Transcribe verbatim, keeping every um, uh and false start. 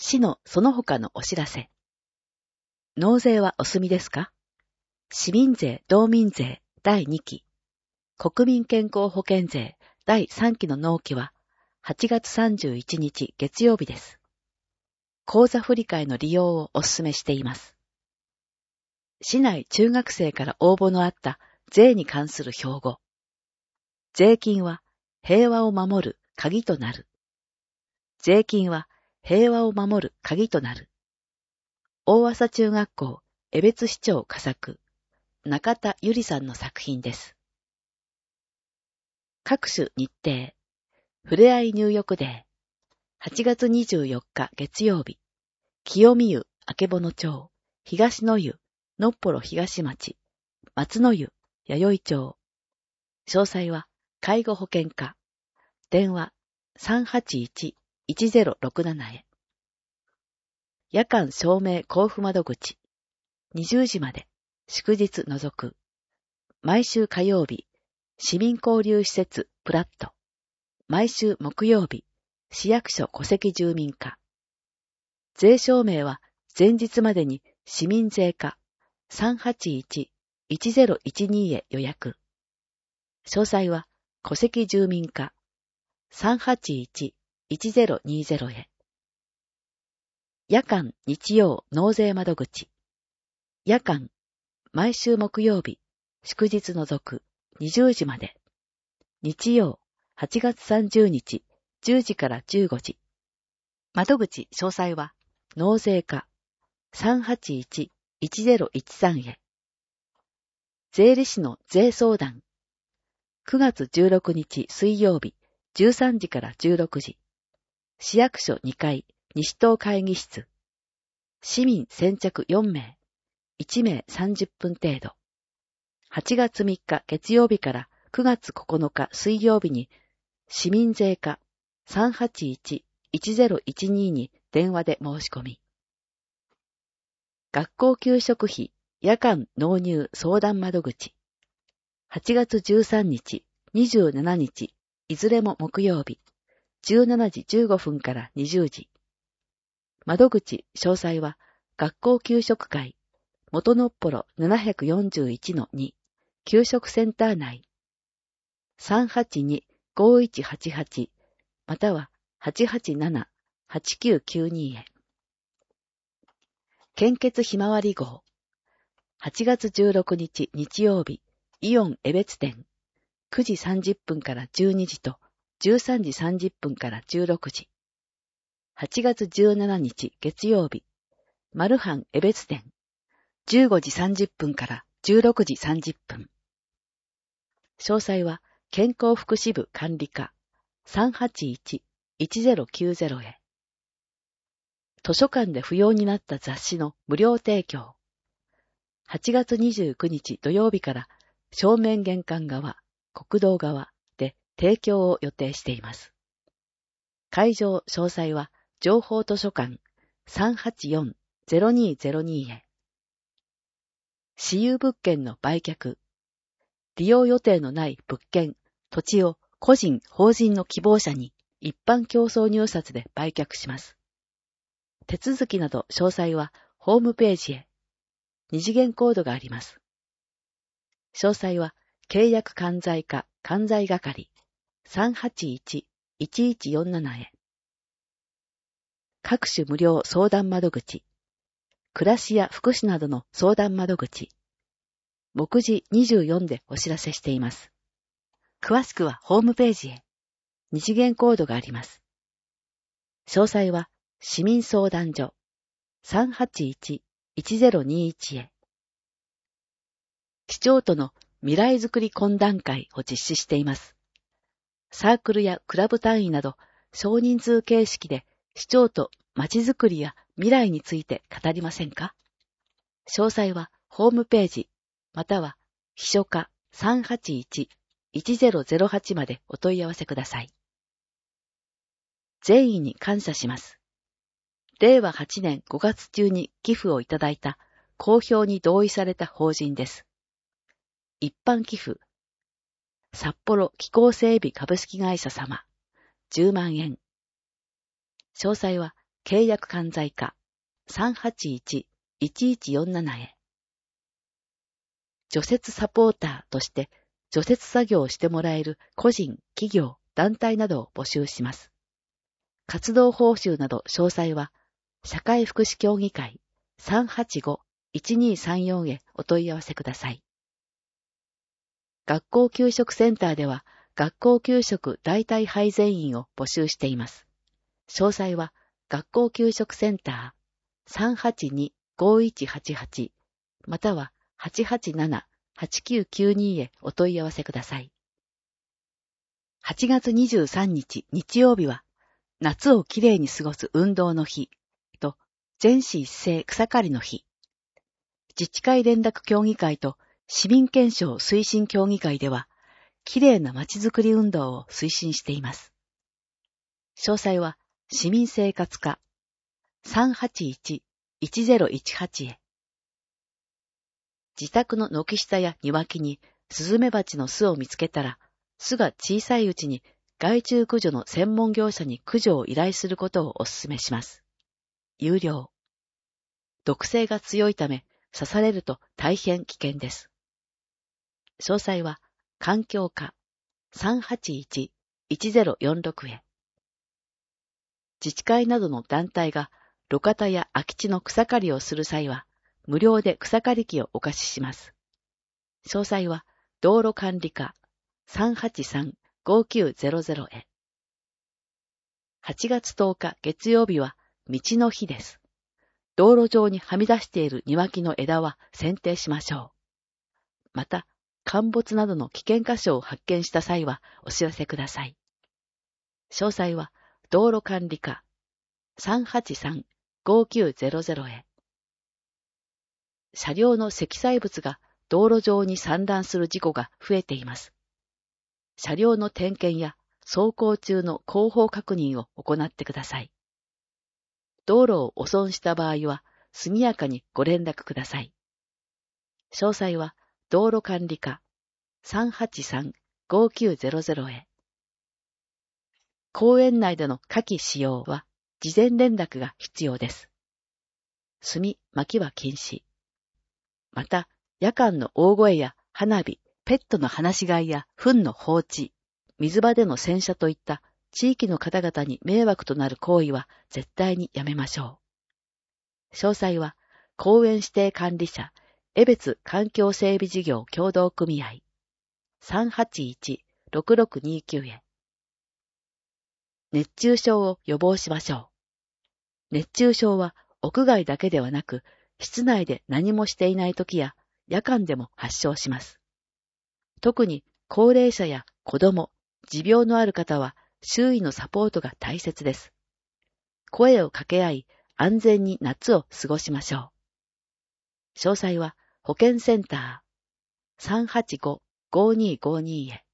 市のその他のお知らせ。納税はお済みですか？市民税・道民税だいにき、国民健康保険税だいさんきの納期ははちがつさんじゅういちにち月曜日です。口座振替の利用をお勧めしています。市内中学生から応募のあった税に関する標語。税金は平和を守る鍵となる。税金は平和を守る鍵となる。大浅中学校江別市長佳作、中田ゆりさんの作品です。各種日程。ふれあい入浴デー。はちがつにじゅうよっか月曜日。清見湯、あけぼの町、東の湯、のっぽろ東町、松の湯、弥生町。詳細は介護保険課。電話 さんはちいち いちゼロろくなな へ。夜間証明交付窓口。にじゅうじまで、祝日除く。毎週火曜日、市民交流施設プラット。毎週木曜日、市役所戸籍住民課。税証明は前日までに市民税課 さんはちいち いちゼロいちに へ予約。詳細は戸籍住民課 さんはちいち いちゼロにゼロ へ。夜間日曜納税窓口。夜間、毎週木曜日、祝日除くにじゅうじまで。日曜、はちがつさんじゅうにち、じゅうじからじゅうごじ。窓口詳細は、納税課 さんはちいち いちゼロいちさん へ。税理士の税相談。くがつじゅうろくにち水曜日、じゅうさんじからじゅうろくじ。市役所にかい、西東会議室。市民先着よんめい。いちめいさんじゅっぷん程度。はちがつみっか月曜日からくがつここのか水曜日に市民税課 さんはちいち いちゼロいちに に電話で申し込み。学校給食費夜間納入相談窓口。はちがつじゅうさんにち、にじゅうしちにち、いずれも木曜日、じゅうしちじじゅうごふんからにじゅうじ。窓口詳細は学校給食会元のっぽろ ななよんいちのに 給食センター内 さんはちに ごいちはちはち または はちはちなな はちきゅうきゅうに へ。献血ひまわり号はちがつじゅうろくにち日曜日イオン江別店くじさんじゅっぷんからじゅうにじとじゅうさんじさんじゅっぷんからじゅうろくじ。はちがつじゅうしちにち月曜日マルハン江別店じゅうごじさんじゅっぷんからじゅうろくじさんじゅっぷん。詳細は健康福祉部管理課 さんはちいち いちゼロきゅうゼロ へ。図書館で不要になった雑誌の無料提供。はちがつにじゅうくにち土曜日から正面玄関側、国道側で提供を予定しています。会場詳細は情報図書館 さんはちよん ゼロにゼロに へ。私有物件の売却。利用予定のない物件、土地を個人、法人の希望者に一般競争入札で売却します。手続きなど詳細はホームページへ。二次元コードがあります。詳細は契約管財課管財係 さんはちいち いちいちよんなな へ。各種無料相談窓口。暮らしや福祉などの相談窓口。目次にじゅうよんでお知らせしています。詳しくはホームページへ。二次元コードがあります。詳細は市民相談所 さんはちいち いちゼロにいち へ。市長との未来づくり懇談会を実施しています。サークルやクラブ単位など少人数形式で市長と街づくりや未来について語りませんか？詳細はホームページまたは秘書課 さんはちいち いちゼロゼロはち までお問い合わせください。善意に感謝します。れいわはちねんごがつ中に寄付をいただいた公表に同意された法人です。一般寄付。札幌気候整備株式会社様じゅうまんえん。詳細は契約管財課 さんはちいちいちいちよんなな へ。除雪サポーターとして除雪作業をしてもらえる個人、企業、団体などを募集します。活動報酬など詳細は社会福祉協議会 さんはちごいちにさんよん へお問い合わせください。学校給食センターでは学校給食代替配膳員を募集しています。詳細は学校給食センター さんはちにごいちはちはち または はちはちななはちきゅうきゅうに へお問い合わせください。はちがつにじゅうさんにち日曜日は夏をきれいに過ごす運動の日と全市一斉草刈りの日。自治会連絡協議会と市民憲章推進協議会ではきれいなまちづくり運動を推進しています。詳細は市民生活課 さんはちいちいちゼロいちはち へ。自宅の軒下や庭木にスズメバチの巣を見つけたら、巣が小さいうちに害虫駆除の専門業者に駆除を依頼することをお勧めします。有料。毒性が強いため刺されると大変危険です。詳細は環境課 さんはちいちいちゼロよんろく へ。自治会などの団体が路肩や空き地の草刈りをする際は、無料で草刈り機をお貸しします。詳細は道路管理課 さんはちさんごきゅうゼロゼロ へ。はちがつとおか月曜日は道の日です。道路上にはみ出している庭木の枝は剪定しましょう。また、陥没などの危険箇所を発見した際はお知らせください。詳細は道路管理課 さんはちさんごきゅうゼロゼロ へ。車両の積載物が道路上に散乱する事故が増えています。車両の点検や走行中の後方確認を行ってください。道路を汚損した場合は速やかにご連絡ください。詳細は道路管理課 さんはちさんごきゅうゼロゼロ へ。公園内での火器使用は事前連絡が必要です。炭、薪は禁止。また、夜間の大声や花火、ペットの放し飼いや糞の放置、水場での洗車といった地域の方々に迷惑となる行為は絶対にやめましょう。詳細は、公園指定管理者、江別環境整備事業協同組合 さんはちいちろくろくにきゅう へ。熱中症を予防しましょう。熱中症は屋外だけではなく、室内で何もしていないときや夜間でも発症します。特に高齢者や子供、持病のある方は周囲のサポートが大切です。声を掛け合い、安全に夏を過ごしましょう。詳細は保健センター さんはちごごにーごにー へ。